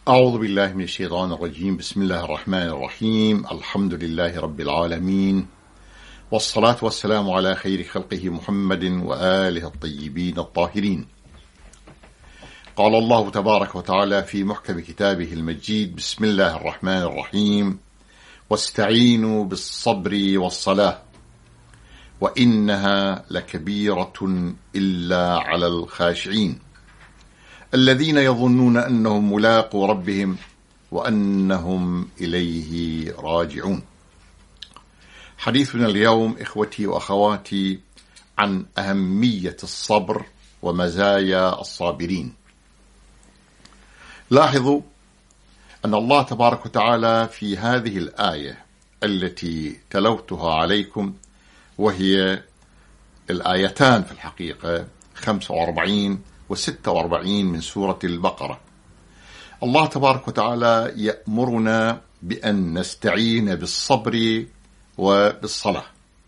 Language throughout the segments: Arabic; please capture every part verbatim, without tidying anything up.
أعوذ بالله من الشيطان الرجيم. بسم الله الرحمن الرحيم. الحمد لله رب العالمين، والصلاة والسلام على خير خلقه محمد وآله الطيبين الطاهرين. قال الله تبارك وتعالى في محكم كتابه المجيد: بسم الله الرحمن الرحيم، واستعينوا بالصبر والصلاة وإنها لكبيرة إلا على الخاشعين الذين يظنون أنهم ملاقو ربهم وأنهم إليه راجعون. حديثنا اليوم إخوتي وأخواتي عن أهمية الصبر ومزايا الصابرين. لاحظوا أن الله تبارك وتعالى في هذه الآية التي تلوتها عليكم، وهي الآيتان في الحقيقة خمسة وأربعين وستة وأربعين من سورة البقرة، الله تبارك وتعالى يأمرنا بأن نستعين بالصبر وبالصلاة،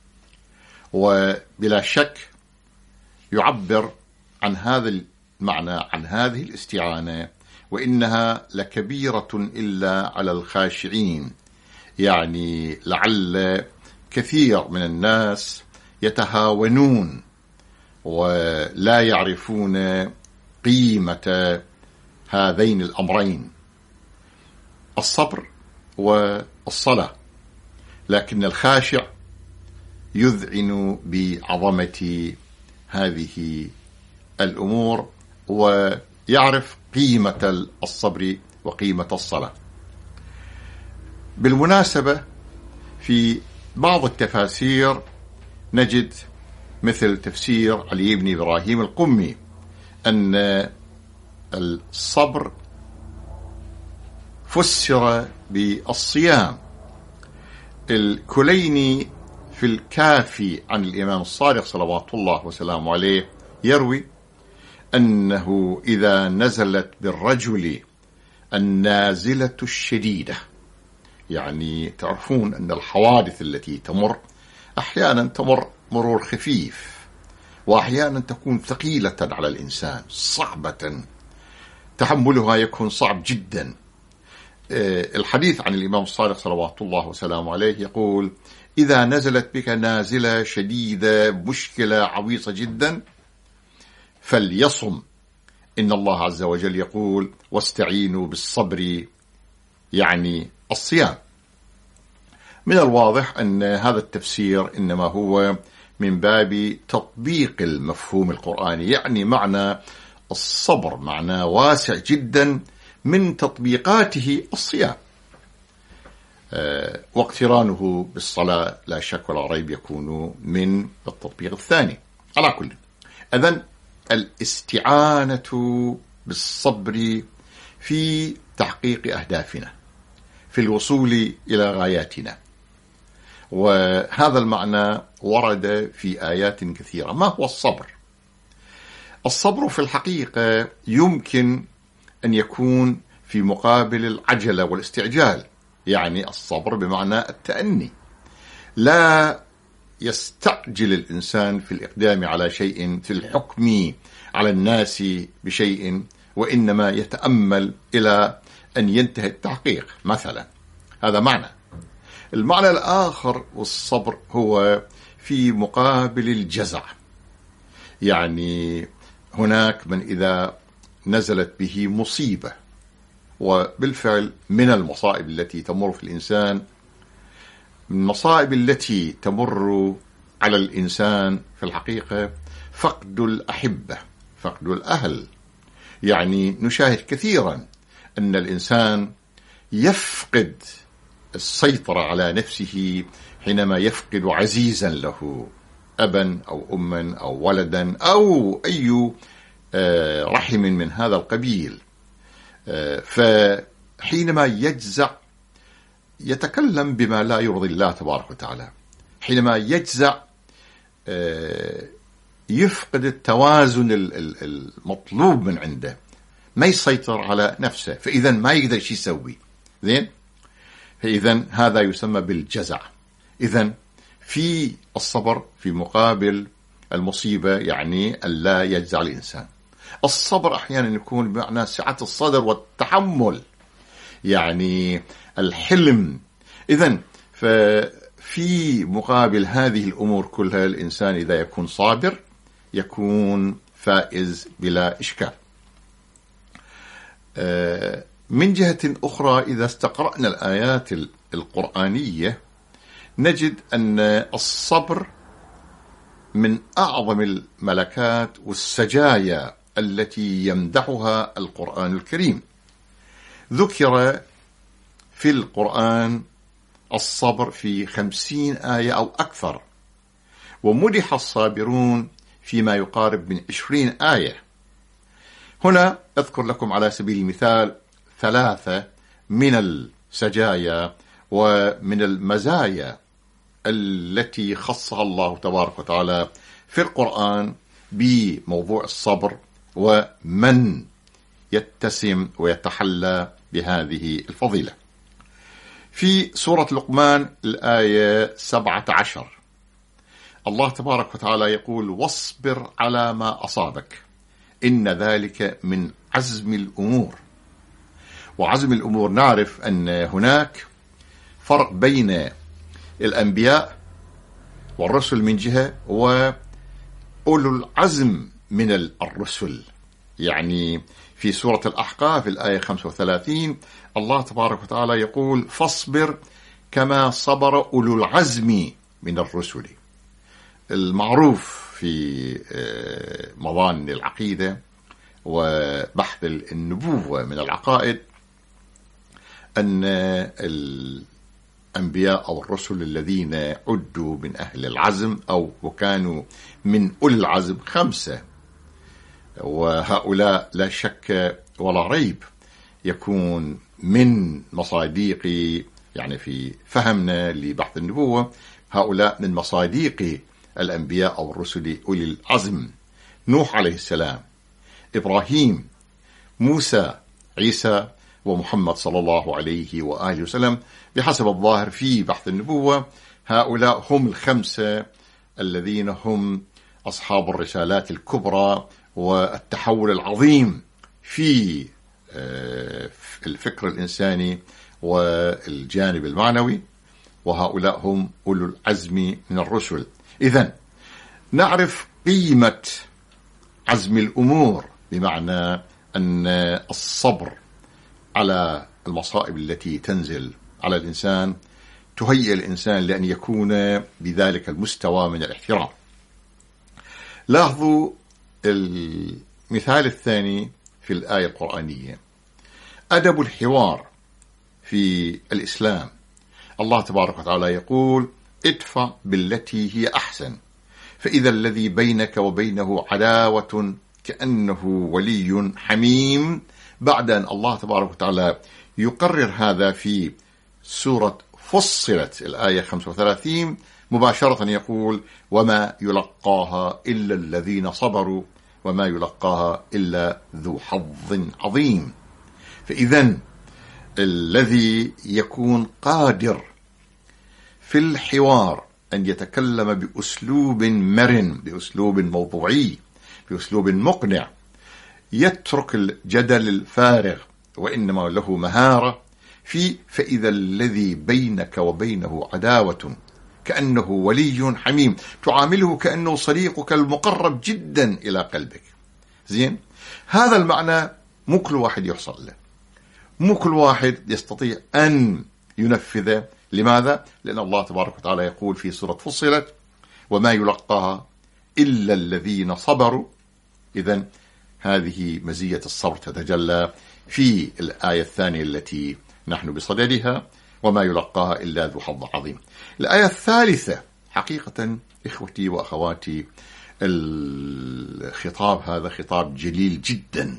وبلا شك يعبر عن هذا المعنى، عن هذه الاستعانة: وإنها لكبيرة إلا على الخاشعين. يعني لعل كثير من الناس يتهاونون ولا يعرفون قيمة هذين الأمرين، الصبر والصلاة، لكن الخاشع يذعن بعظمة هذه الأمور ويعرف قيمة الصبر وقيمة الصلاة. بالمناسبة في بعض التفاسير نجد مثل تفسير علي بن إبراهيم القمي أن الصبر فسر بالصيام. الكليني في الكافي عن الإمام الصادق صلوات الله وسلامه عليه يروي أنه إذا نزلت بالرجل النازلة الشديدة، يعني تعرفون أن الحوادث التي تمر أحيانا تمر مرور خفيف، وأحيانا تكون ثقيلة على الإنسان، صعبة، تحملها يكون صعب جدا. الحديث عن الإمام الصادق صلوات الله وسلامه عليه يقول: إذا نزلت بك نازلة شديدة، مشكلة عويصة جدا، فليصم، إن الله عز وجل يقول: واستعينوا بالصبر، يعني الصيام. من الواضح أن هذا التفسير إنما هو من باب تطبيق المفهوم القرآني، يعني معنى الصبر معنى واسع جدا، من تطبيقاته الصيام، أه واقترانه بالصلاة لا شك ولا ريب يكون من التطبيق الثاني. على كل، إذن الاستعانة بالصبر في تحقيق أهدافنا، في الوصول إلى غاياتنا، وهذا المعنى ورد في آيات كثيرة. ما هو الصبر؟ الصبر في الحقيقة يمكن أن يكون في مقابل العجلة والاستعجال، يعني الصبر بمعنى التأني، لا يستعجل الإنسان في الإقدام على شيء، في الحكم على الناس بشيء، وإنما يتأمل إلى أن ينتهي التحقيق مثلا. هذا معنى. المعنى الآخر والصبر هو في مقابل الجزع، يعني هناك من إذا نزلت به مصيبة، وبالفعل من المصائب التي تمر في الإنسان، من المصائب التي تمر على الإنسان في الحقيقة فقد الأحبة، فقد الأهل. يعني نشاهد كثيرا أن الإنسان يفقد السيطرة على نفسه حينما يفقد عزيزا له، أبا أو أما أو ولدا أو أي رحم من هذا القبيل. فحينما يجزع يتكلم بما لا يرضي الله تبارك وتعالى، حينما يجزع يفقد التوازن المطلوب من عنده، ما يسيطر على نفسه، فإذا ما يقدر شيء يسوي. زين، فإذا هذا يسمى بالجزع. إذا في الصبر في مقابل المصيبة، يعني أن لا يجزع الإنسان. الصبر أحيانا يكون بمعنى سعة الصدر والتحمل، يعني الحلم. إذن ففي مقابل هذه الأمور كلها الإنسان إذا يكون صابر يكون فائز بلا إشكال. من جهة أخرى إذا استقرأنا الآيات القرآنية نجد أن الصبر من أعظم الملكات والسجايا التي يمدحها القرآن الكريم. ذكر في القرآن الصبر في خمسين آية أو أكثر، ومدح الصابرون فيما يقارب من عشرين آية. هنا أذكر لكم على سبيل المثال ثلاثة من السجايا ومن المزايا التي خصها الله تبارك وتعالى في القرآن بموضوع الصبر، ومن يتسم ويتحلى بهذه الفضيلة. في سورة لقمان الآية سبعة عشر الله تبارك وتعالى يقول: واصبر على ما أصابك إن ذلك من عزم الأمور. وعزم الأمور نعرف أن هناك فرق بين الأنبياء والرسل من جهة وأولو العزم من الرسل. يعني في سورة الأحقاف الآية خمسة وثلاثين الله تبارك وتعالى يقول: فاصبر كما صبر أولو العزم من الرسل. المعروف في مظان العقيدة وبحث النبوة من العقائد أن الأنبياء أو الرسل الذين عدوا من أهل العزم أو وكانوا من أولي العزم خمسة، وهؤلاء لا شك ولا ريب يكون من مصاديق، يعني في فهمنا لبحث النبوة هؤلاء من مصاديق الأنبياء أو الرسل أولي العزم: نوح عليه السلام، إبراهيم، موسى، عيسى، ومحمد صلى الله عليه وآله وسلم. بحسب الظاهر في بحث النبوة هؤلاء هم الخمسة الذين هم أصحاب الرسالات الكبرى والتحول العظيم في الفكر الإنساني والجانب المعنوي، وهؤلاء هم أولو العزم من الرسل. إذن نعرف قيمة عزم الأمور، بمعنى أن الصبر على المصائب التي تنزل على الإنسان تهيئ الإنسان لأن يكون بذلك المستوى من الاحترام. لاحظوا المثال الثاني في الآية القرآنية، أدب الحوار في الإسلام. الله تبارك وتعالى يقول: ادفع بالتي هي أحسن فإذا الذي بينك وبينه عداوة كأنه ولي حميم، بعد أن الله تبارك وتعالى يقرر هذا في سورة فصلت الآية خمسة وثلاثين مباشرة يقول: وما يلقاها إلا الذين صبروا وما يلقاها إلا ذو حظ عظيم. فإذن الذي يكون قادر في الحوار أن يتكلم بأسلوب مرن، بأسلوب موضوعي، بأسلوب مقنع، يترك الجدل الفارغ وإنما له مهارة في فإذا الذي بينك وبينه عداوة كأنه ولي حميم، تعامله كأنه صديقك المقرب جدا إلى قلبك. زين، هذا المعنى مو كل واحد يحصل له، مو كل واحد يستطيع أن ينفذه. لماذا؟ لأن الله تبارك وتعالى يقول في سورة فصلت: وما يلقاها إلا الذين صبروا. إذن هذه مزية الصبر تتجلى في الآية الثانية التي نحن بصددها: وما يلقاها إلا ذو حظ عظيم. الآية الثالثة حقيقة إخوتي وأخواتي الخطاب هذا خطاب جليل جدا،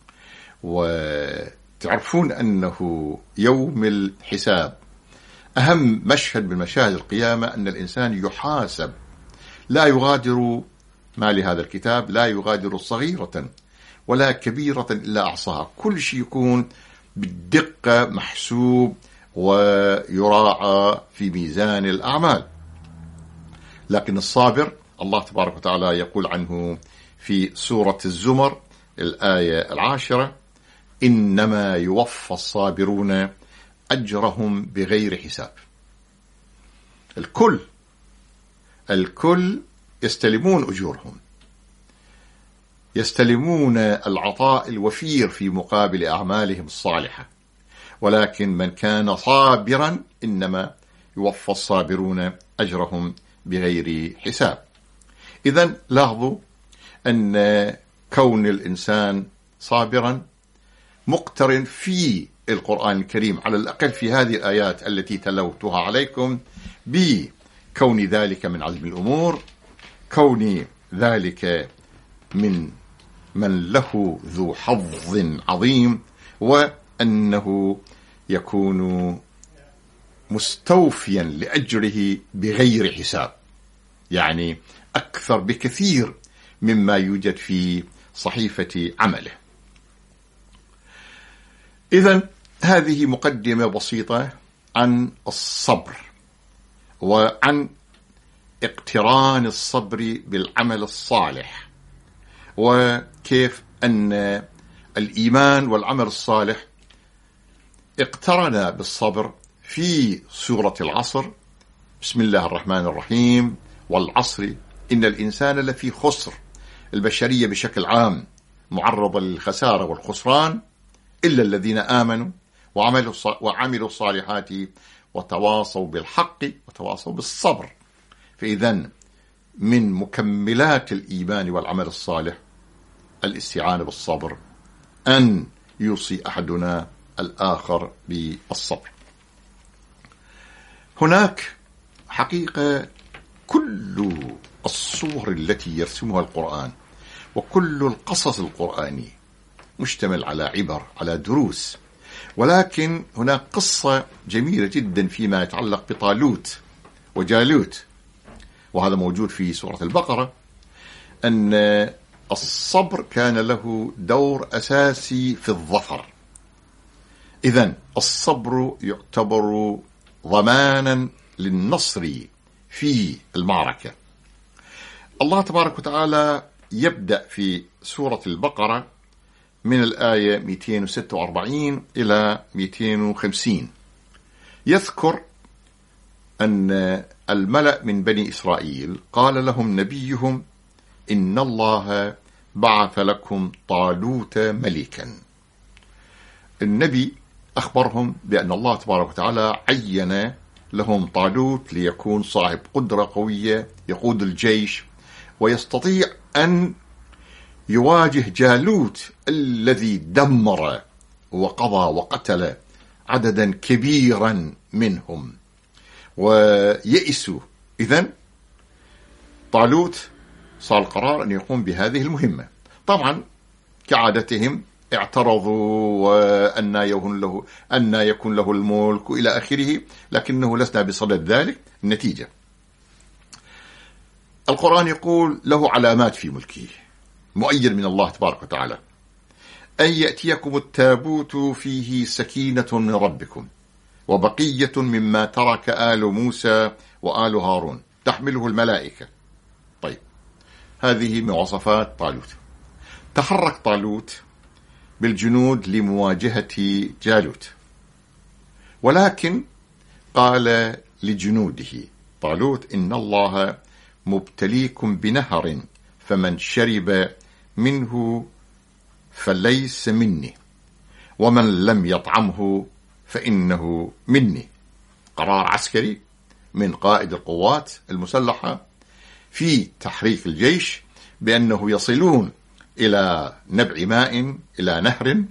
وتعرفون أنه يوم الحساب أهم مشهد من مشاهد القيامة أن الإنسان يحاسب، لا يغادر ما لهذا الكتاب لا يغادر صغيرة ولا كبيرة إلا أحصاها، كل شيء يكون بالدقة محسوب ويراعى في ميزان الأعمال. لكن الصابر الله تبارك وتعالى يقول عنه في سورة الزمر الآية العاشرة: إنما يوفى الصابرون أجرهم بغير حساب. الكل الكل يستلمون أجورهم، يستلمون العطاء الوفير في مقابل أعمالهم الصالحة، ولكن من كان صابرا إنما يوفى الصابرون أجرهم بغير حساب. إذن لاحظوا أن كون الإنسان صابرا مقترن في القرآن الكريم، على الأقل في هذه الآيات التي تلوتها عليكم، بكون ذلك من عزم الأمور، كون ذلك من من له ذو حظ عظيم، وأنه يكون مستوفيا لأجره بغير حساب، يعني أكثر بكثير مما يوجد في صحيفة عمله. إذن هذه مقدمة بسيطة عن الصبر، وعن اقتران الصبر بالعمل الصالح، وكيف أن الإيمان والعمل الصالح اقترن بالصبر في سورة العصر. بسم الله الرحمن الرحيم: والعصر إن الإنسان لفي خسر. البشرية بشكل عام معرضة للخسارة والخسران إلا الذين آمنوا وعملوا وعملوا الصالحات وتواصوا بالحق وتواصوا بالصبر. فإذن من مكملات الإيمان والعمل الصالح الاستعانة بالصبر، أن يوصي أحدنا الآخر بالصبر. هناك حقيقة كل الصور التي يرسمها القرآن وكل القصص القرآني مشتمل على عبر، على دروس، ولكن هناك قصة جميلة جدا فيما يتعلق بطالوت وجالوت، وهذا موجود في سورة البقرة، أن الصبر كان له دور أساسي في الظفر. إذن الصبر يعتبر ضمانا للنصر في المعركة. الله تبارك وتعالى يبدأ في سورة البقرة من الآية مئتين وستة وأربعين إلى مئتين وخمسين، يذكر أن الملأ من بني إسرائيل قال لهم نبيهم: إن الله بعث لكم طالوت ملكا. النبي أخبرهم بأن الله تبارك وتعالى عين لهم طالوت ليكون صاحب قدرة قوية، يقود الجيش ويستطيع أن يواجه جالوت الذي دمر وقضى وقتل عددا كبيرا منهم ويئسوا. إذن طالوت صار القرار أن يقوم بهذه المهمة. طبعا كعادتهم اعترضوا وأن يكون له أن يكون له الملك وإلى آخره، لكنه لسنا بصدد ذلك. النتيجة القرآن يقول له علامات في ملكه مؤيد من الله تبارك وتعالى: أن يأتيكم التابوت فيه سكينة من ربكم وبقية مما ترك آل موسى وآل هارون تحمله الملائكة. طيب، هذه مواصفات طالوت. تحرك طالوت بالجنود لمواجهة جالوت، ولكن قال لجنوده طالوت: إن الله مبتليكم بنهر فمن شرب منه فليس مني ومن لم يطعمه فإنه مني. قرار عسكري من قائد القوات المسلحة في تحريك الجيش بأنه يصلون إلى نبع ماء، إلى نهر،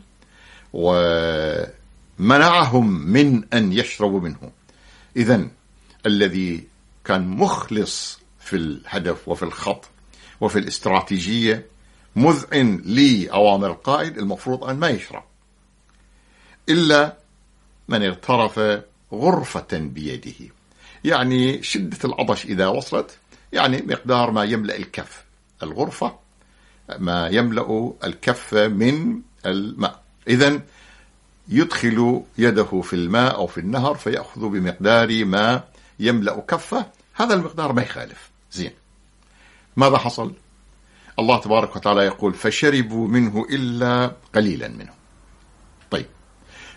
ومنعهم من أن يشربوا منه. إذن الذي كان مخلص في الهدف وفي الخط وفي الاستراتيجية مذعن لأوامر القائد المفروض أن ما يشرب، إلا من اغترف غرفة بيده، يعني شدة العطش إذا وصلت يعني مقدار ما يملأ الكف، الغرفة ما يملأ الكف من الماء. إذن يدخل يده في الماء أو في النهر فيأخذ بمقدار ما يملأ كفه، هذا المقدار ما يخالف. زين، ماذا حصل؟ الله تبارك وتعالى يقول: فشربوا منه إلا قليلا منه.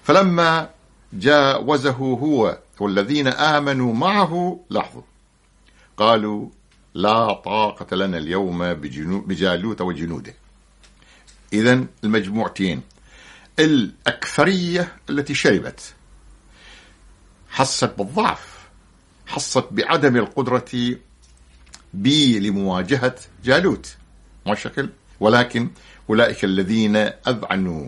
فلما جاوزه هو والذين آمنوا معه لاحظوا قالوا لا طاقة لنا اليوم بجالوت وجنوده. إذن المجموعتين، الأكثرية التي شربت حست بالضعف، حست بعدم القدرة لمواجهة جالوت ما شكل، ولكن أولئك الذين أذعنوا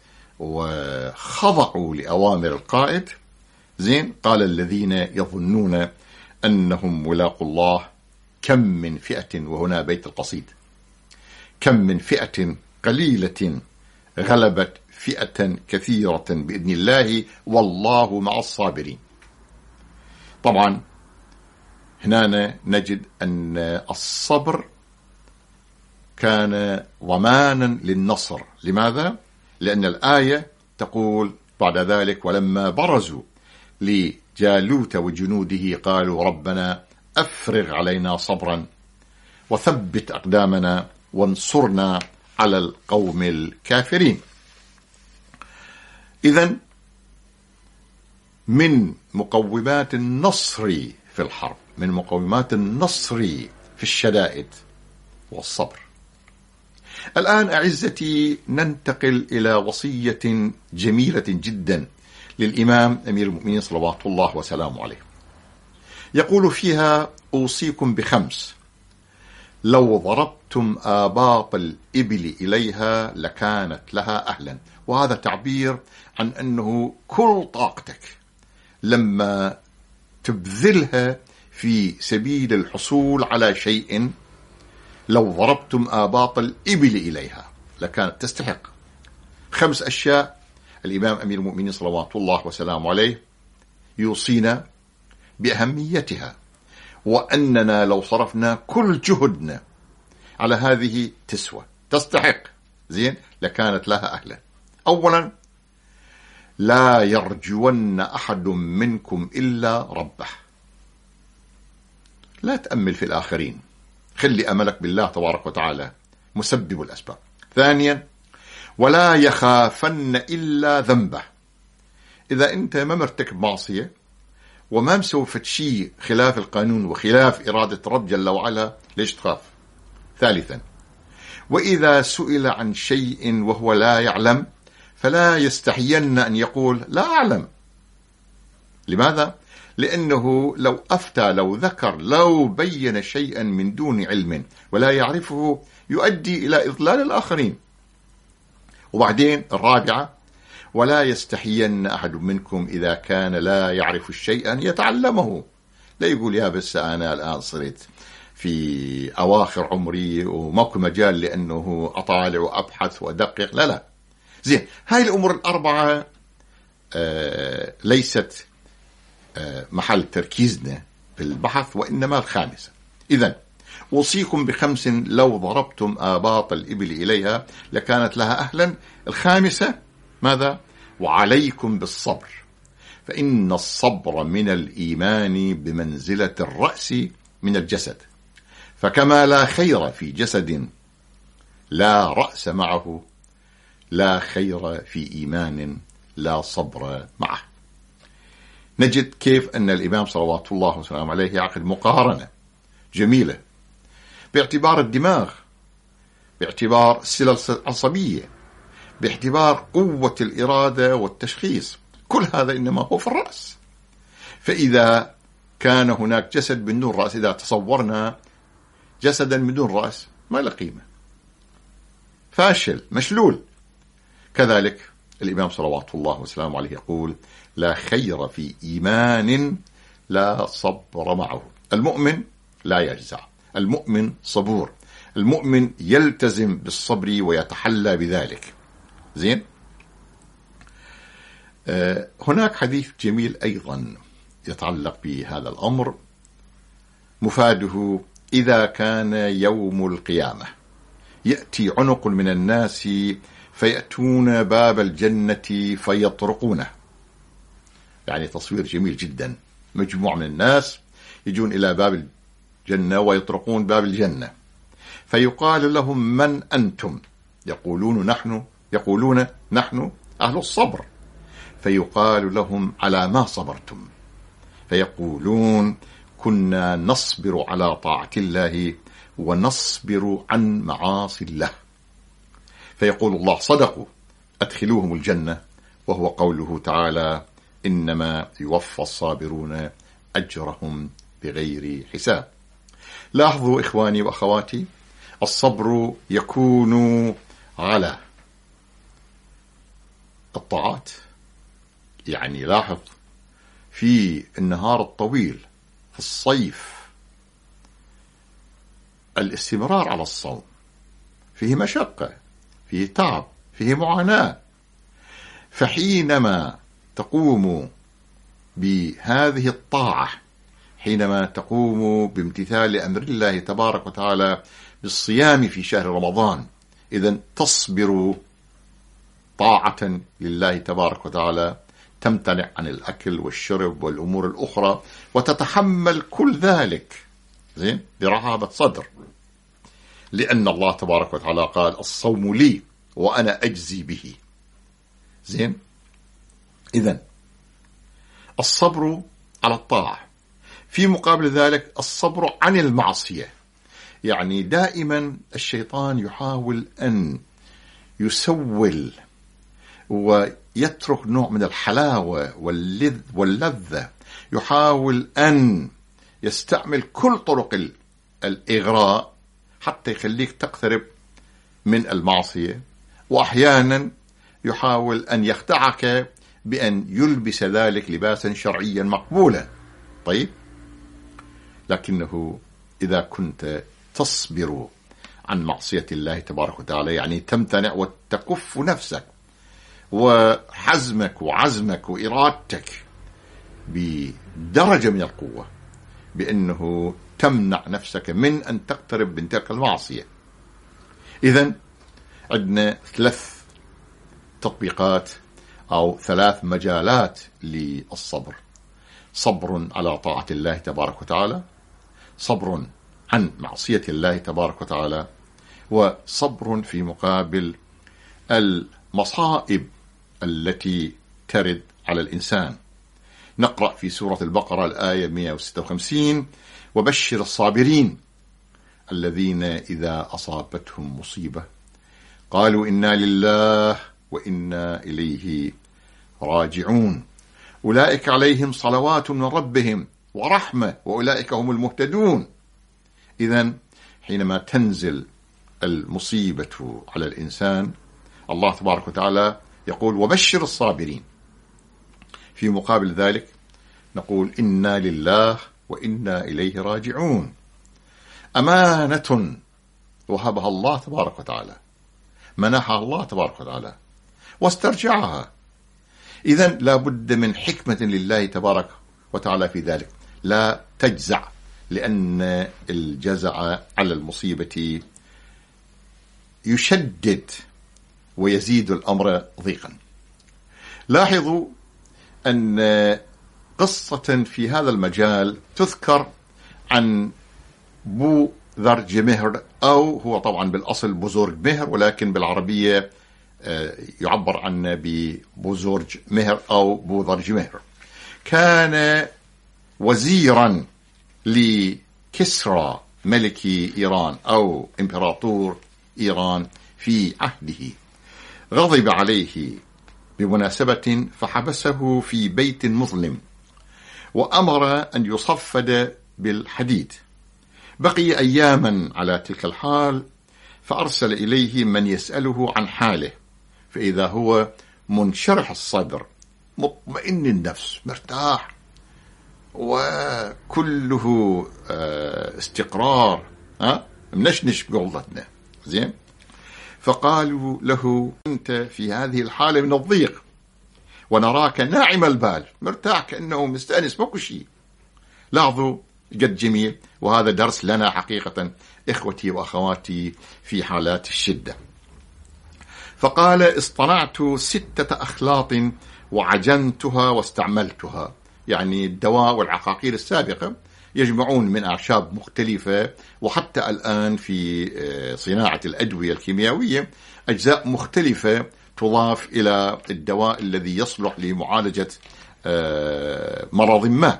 وخضعوا لأوامر القائد زين قال الذين يظنون أنهم ملاقوا الله كم من فئة، وهنا بيت القصيد، كم من فئة قليلة غلبت فئة كثيرة بإذن الله والله مع الصابرين. طبعا هنا نجد أن الصبر كان ضمانا للنصر. لماذا؟ لأن الآية تقول بعد ذلك ولما برزوا لجالوت وجنوده قالوا ربنا أفرغ علينا صبرا وثبت أقدامنا وانصرنا على القوم الكافرين. إذن من مقومات النصر في الحرب، من مقومات النصر في الشدائد والصبر. الآن أعزتي ننتقل إلى وصية جميلة جدا للإمام أمير المؤمنين صلوات الله وسلامه عليه، يقول فيها أوصيكم بخمس لو ضربتم آباط الإبل إليها لكانت لها أهلا. وهذا تعبير عن أنه كل طاقتك لما تبذلها في سبيل الحصول على شيء، لو ضربتم آباط الإبل إليها لكانت تستحق. خمس أشياء الإمام أمير المؤمنين صلوات الله وسلامه عليه يوصينا بأهميتها، وأننا لو صرفنا كل جهدنا على هذه تسوى تستحق زين لكانت لها أهلا. أولا لا يرجون أحد منكم إلا ربه، لا تأمل في الآخرين، خلي أملك بالله تبارك وتعالى مسبب الأسباب. ثانيا ولا يخافن إلا ذنبه، إذا أنت ما مرتكب معصية وما مسوفت شيء خلاف القانون وخلاف إرادة رب جل وعلا ليش تخاف؟ ثالثا وإذا سئل عن شيء وهو لا يعلم فلا يستحين أن يقول لا أعلم. لماذا؟ لأنه لو أفتى لو ذكر لو بين شيئا من دون علم ولا يعرفه يؤدي إلى إضلال الآخرين. وبعدين الرابعة ولا يستحين أحد منكم إذا كان لا يعرف الشيء أن يتعلمه، لا يقول يا بس أنا الآن صرت في أواخر عمري وماكو مجال لأنه أطالع وأبحث وأدقق، لا لا زين. هاي الأمور الأربعة آه ليست آه محل تركيزنا في البحث، وإنما الخامسة. إذن أوصيكم بخمس لو ضربتم آباط الإبل إليها لكانت لها أهلا. الخامسة ماذا؟ وعليكم بالصبر فإن الصبر من الإيمان بمنزلة الرأس من الجسد، فكما لا خير في جسد لا رأس معه لا خير في إيمان لا صبر معه. نجد كيف أن الإمام صلوات الله وسلامه عليه يعقد مقارنة جميلة باعتبار الدماغ، باعتبار السلة العصبية، باعتبار قوة الإرادة والتشخيص. كل هذا إنما هو في الرأس. فإذا كان هناك جسد بدون رأس، إذا تصورنا جسدا بدون رأس ما له قيمة، فاشل مشلول. كذلك الإمام صلوات الله وسلامه عليه يقول لا خير في إيمان لا صبر معه. المؤمن لا يجزع، المؤمن صبور، المؤمن يلتزم بالصبر ويتحلى بذلك زين. آه هناك حديث جميل أيضا يتعلق بهذا الأمر، مفاده إذا كان يوم القيامة يأتي عنق من الناس فيأتون باب الجنة فيطرقونه. يعني تصوير جميل جدا، مجموعة من الناس يجون إلى باب الجنة ويطرقون باب الجنة فيقال لهم من أنتم؟ يقولون نحن يقولون نحن أهل الصبر. فيقال لهم على ما صبرتم، فيقولون كنا نصبر على طاعة الله ونصبر عن معاصي الله، فيقول الله صدقوا أدخلوهم الجنة، وهو قوله تعالى إنما يوفى الصابرون أجرهم بغير حساب. لاحظوا إخواني وأخواتي، الصبر يكون على الطاعات، يعني لاحظ في النهار الطويل في الصيف الاستمرار على الصوم فيه مشقة، فيه تعب، فيه معاناة، فحينما تقوم بهذه الطاعة، حينما تقوم بامتثال أمر الله تبارك وتعالى بالصيام في شهر رمضان، إذن تصبر طاعة لله تبارك وتعالى، تمتنع عن الأكل والشرب والأمور الأخرى وتتحمل كل ذلك زين برحابة صدر، لأن الله تبارك وتعالى قال الصوم لي وأنا أجزي به. زين، إذن الصبر على الطاعة، في مقابل ذلك الصبر عن المعصية. يعني دائما الشيطان يحاول أن يسول ويترك نوع من الحلاوة واللذ واللذة، يحاول أن يستعمل كل طرق الإغراء حتى يخليك تقترب من المعصية، وأحيانا يحاول أن يخدعك بأن يلبس ذلك لباسا شرعيا مقبولا. طيب، لكنه إذا كنت تصبر عن معصية الله تبارك وتعالى، يعني تمتنع وتكف نفسك وحزمك وعزمك وإرادتك بدرجة من القوة بأنه تمنع نفسك من أن تقترب من تلك المعصية. إذن عندنا ثلاث تطبيقات أو ثلاث مجالات للصبر: صبر على طاعة الله تبارك وتعالى، صبر عن معصية الله تبارك وتعالى، وصبر في مقابل المصائب التي ترد على الإنسان. نقرأ في سورة البقرة الآية مئة وستة وخمسين: وبشر الصابرين الذين إذا أصابتهم مصيبة قالوا إنا لله وإنا إليه راجعون أولئك عليهم صلوات من ربهم ورحمة وأولئك هم المهتدون. إذن حينما تنزل المصيبة على الإنسان، الله تبارك وتعالى يقول وبشر الصابرين، في مقابل ذلك نقول إنا لله وإنا إليه راجعون. أمانة وهبها الله تبارك وتعالى، منحها الله تبارك وتعالى واسترجعها. إذن لا بد من حكمة لله تبارك وتعالى في ذلك، لا تجزع، لأن الجزع على المصيبة يشدد ويزيد الأمر ضيقا. لاحظوا أن قصة في هذا المجال تذكر عن بو ذرج مهر، أو هو طبعا بالأصل بوزورج مهر، ولكن بالعربية يعبر عنه ببوزورج مهر أو بو ذرج مهر. كان وزيرا لكسرى ملك إيران أو إمبراطور إيران في عهده، غضب عليه بمناسبة فحبسه في بيت مظلم وأمر أن يصفد بالحديد. بقي أياما على تلك الحال، فأرسل إليه من يسأله عن حاله، فإذا هو منشرح الصدر مطمئن النفس مرتاح وكله استقرار، ها منشنش بقولتنا. زين، فقالوا له أنت في هذه الحالة من الضيق ونراك ناعم البال مرتاح كأنه مستأنس ماكو شيء. لاحظوا جد جميل، وهذا درس لنا حقيقة إخوتي وأخواتي في حالات الشدة. فقال اصطنعت ستة أخلاط وعجنتها واستعملتها، يعني الدواء والعقاقير السابقة يجمعون من أعشاب مختلفة، وحتى الآن في صناعة الأدوية الكيميائية أجزاء مختلفة تضاف إلى الدواء الذي يصلح لمعالجة مرض ما.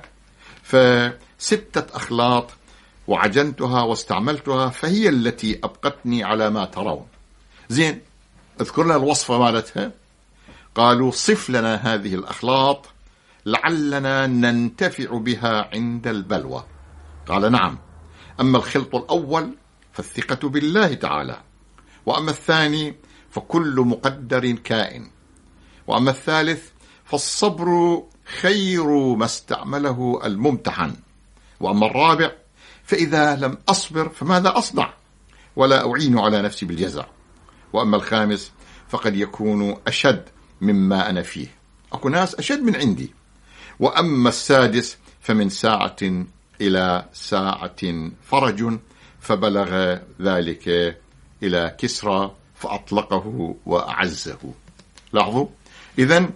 فستة أخلاط وعجنتها واستعملتها، فهي التي أبقتني على ما ترون. زين، اذكر لنا الوصفة مالتها. قالوا صف لنا هذه الأخلاط لعلنا ننتفع بها عند البلوى. قال نعم. أما الخلط الأول فالثقة بالله تعالى، وأما الثاني فكل مقدر كائن، وأما الثالث فالصبر خير ما استعمله الممتحن، وأما الرابع فإذا لم أصبر فماذا أصنع ولا أعين على نفسي بالجزع، وأما الخامس فقد يكون أشد مما أنا فيه، أكو ناس أشد من عندي، وأما السادس فمن ساعة إلى ساعة فرج، فبلغ ذلك إلى كسرى فأطلقه وأعزه. لاحظوا، إذن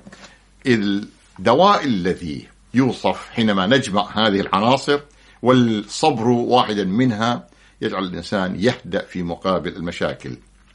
الدواء الذي يوصف حينما نجمع هذه العناصر والصبر واحدا منها يجعل الإنسان يهدأ في مقابل المشاكل.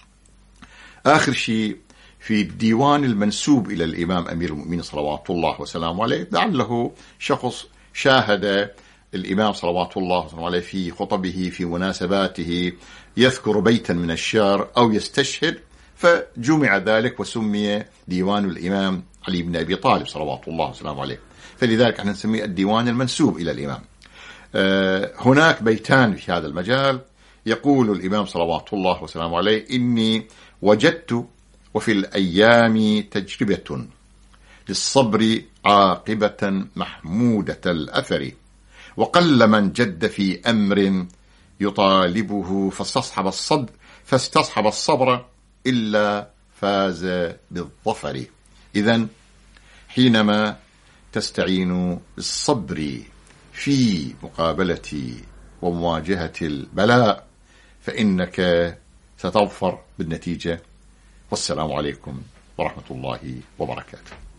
آخر شيء في الديوان المنسوب إلى الإمام أمير المؤمنين صلوات الله وسلامه عليه، لعله شخص شاهد الإمام صلوات الله وسلامه عليه في خطبه في مناسباته يذكر بيتا من الشعر أو يستشهد، فجمع ذلك وسمي ديوان الإمام علي بن أبي طالب صلوات الله وسلامه عليه، فلذلك احنا نسميه الديوان المنسوب إلى الإمام. أه هناك بيتان في هذا المجال. يقول الإمام صلوات الله وسلامه عليه: إني وجدت وفي الأيام تجربة للصبر عاقبة محمودة الأثر، وقل من جد في أمر يطالبه فاستصحب الصبر فاستصحب الصبر إلا فاز بالظفر. إذن حينما تستعين بالصبر في مقابلة ومواجهة البلاء فإنك ستظفر بالنتيجة. والسلام عليكم ورحمة الله وبركاته.